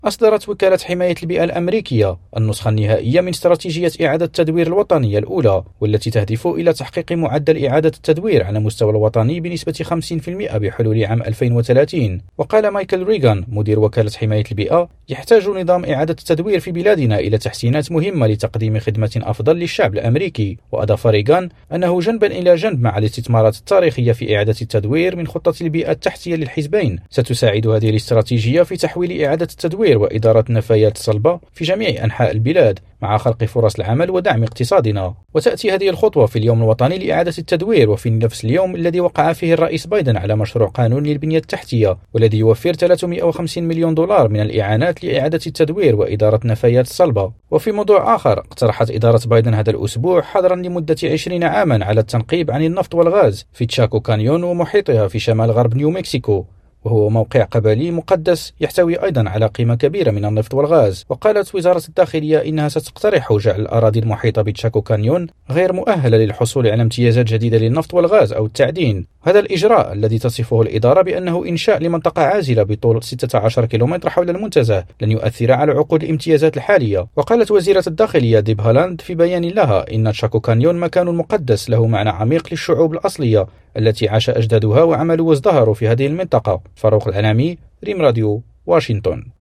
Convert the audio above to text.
أصدرت وكالة حماية البيئة الأمريكية النسخة النهائية من استراتيجية إعادة التدوير الوطنية الأولى، والتي تهدف إلى تحقيق معدل إعادة التدوير على مستوى الوطني بنسبة 50% بحلول عام 2030. وقال مايكل ريغان مدير وكالة حماية البيئة: يحتاج نظام إعادة التدوير في بلادنا إلى تحسينات مهمة لتقديم خدمة أفضل للشعب الأمريكي. وأضاف ريغان أنه جنبا إلى جنب مع الاستثمارات التاريخية في إعادة التدوير من خطة البيئة التحتية للحزبين، ستساعد هذه الاستراتيجية في تحويل إعادة التدوير وإدارة النفايات الصلبة في جميع أنحاء البلاد مع خلق فرص العمل ودعم اقتصادنا. وتأتي هذه الخطوة في اليوم الوطني لإعادة التدوير، وفي نفس اليوم الذي وقع فيه الرئيس بايدن على مشروع قانون للبنية التحتية، والذي يوفر 350 مليون دولار من الإعانات لإعادة التدوير وإدارة النفايات الصلبة. وفي موضوع آخر، اقترحت إدارة بايدن هذا الأسبوع حظرا لمدة 20 عاما على التنقيب عن النفط والغاز في تشاكو كانيون ومحيطها في شمال غرب نيو مكسيكو، وهو موقع قبلي مقدس يحتوي أيضا على قيمة كبيرة من النفط والغاز. وقالت وزارة الداخلية إنها ستقترح جعل الأراضي المحيطة بتشاكو كانيون غير مؤهلة للحصول على امتيازات جديدة للنفط والغاز أو التعدين. هذا الإجراء الذي تصفه الإدارة بأنه إنشاء لمنطقة عازلة بطول 16 كيلومتر حول المنتزه لن يؤثر على عقود الامتيازات الحالية. وقالت وزيرة الداخلية ديب هالاند في بيان لها إن تشاكو كانيون مكان مقدس له معنى عميق للشعوب الأصلية التي عاش أجدادها وعملوا وازدهروا في هذه المنطقة. فاروق العنامي، ريم راديو، واشنطن.